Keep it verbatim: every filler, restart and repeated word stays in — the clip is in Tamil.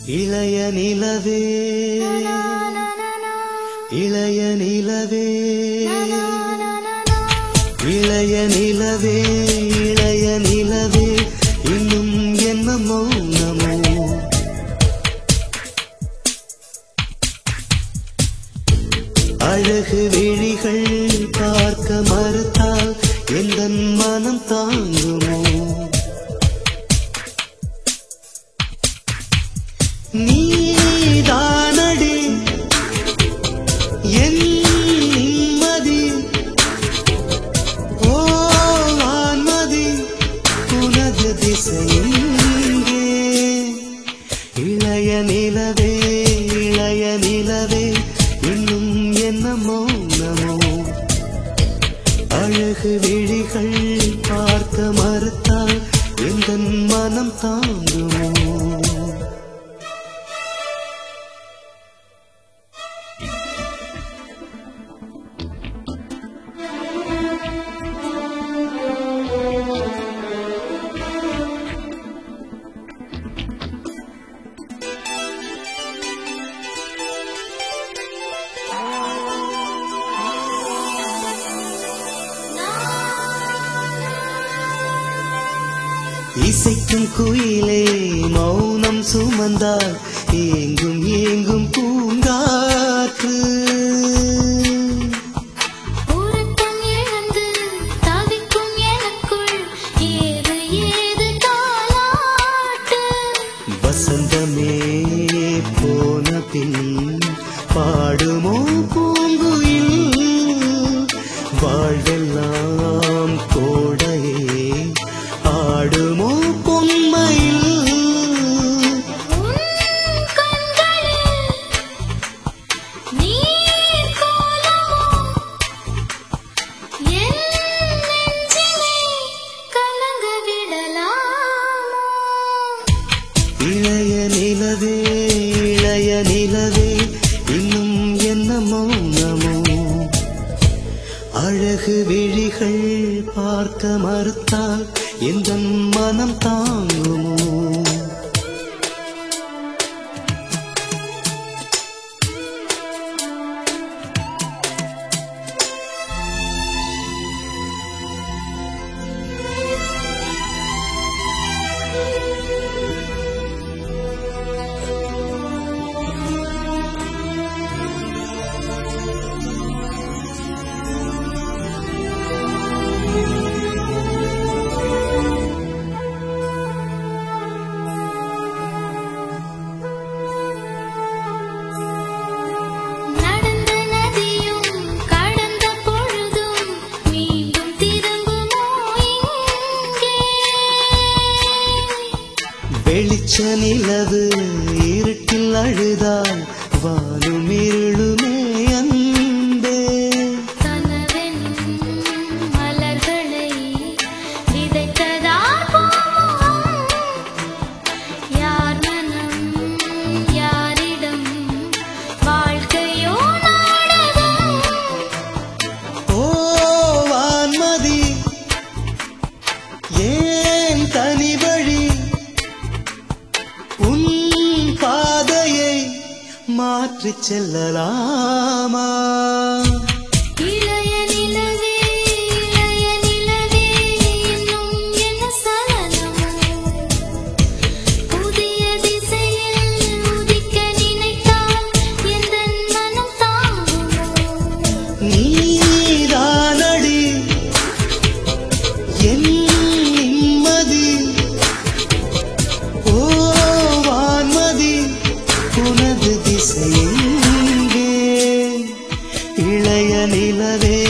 இளைய நிலவே இளைய நிலவே இளைய நிலவே இளைய நிலவே இன்னும் என்ன மௌனமோ அழகு விழிகள் பார்க்க மறுத்தால் எந்தன் மனம் தாங்குமோ நீதானடி என் நிம்மதி ஓ வான்மதி உனது திசையெங்கே இளைய நிலவே இளைய நிலவே இன்னும் என்ன மௌனமோ அழகு விழிகள் பார்க்க மறுத்தால் எந்தன் மனம் தாங்குமோ இசைக்கும் குயிலே மௌனம் சுமந்தால் ஏங்கும் ஏங்கும் பூங்காற்று உறக்கம் இழந்து தவிக்கும் எனக்குள் ஏது ஏது தாலாட்டு வசந்தமே போன பின் பாடுமோ பூங்குயில் வாழ்வெல்லாம் கோடையே ஆடுமோ பொன்மையில் உன் கண்களில் நீர் கோலமோ என் நெஞ்சினை கலங்க விடலாமோ இளைய நிலவே இளைய நிலவே இன்னும் என்ன மௌனமோ அழகு விழிகள் பார்க்க மறுத்தால் எந்தன் மனம் தாங்குமோ நடந்த நதியும் கடந்த பொழுதும் மீண்டும் திரும்புமோ இங்கே வெளிச்ச நிலவு இருட்டில் அழுதால் வானும் இருளுமே அன்பே கனவெனும் மலர்களை விதைத்ததார் பூமுகம் யார் மனம் யாரிடம் வாழ்க்கையோ நாடகம் ஓ வான்மதி ஏன் தனி வழி உன் பாதையை மாற்றிச் செல்லலாமா இளைய நிலவே இளைய நிலவே இன்னும் என்ன சலனமோ புதிய திசையில் உதிக்க நினைத்தால் எந்தன் மனம் தாங்குமோ நீதானடி என் நிம்மதி ஓ வான்மதி உனது திசையெங்கே இளைய நிலவே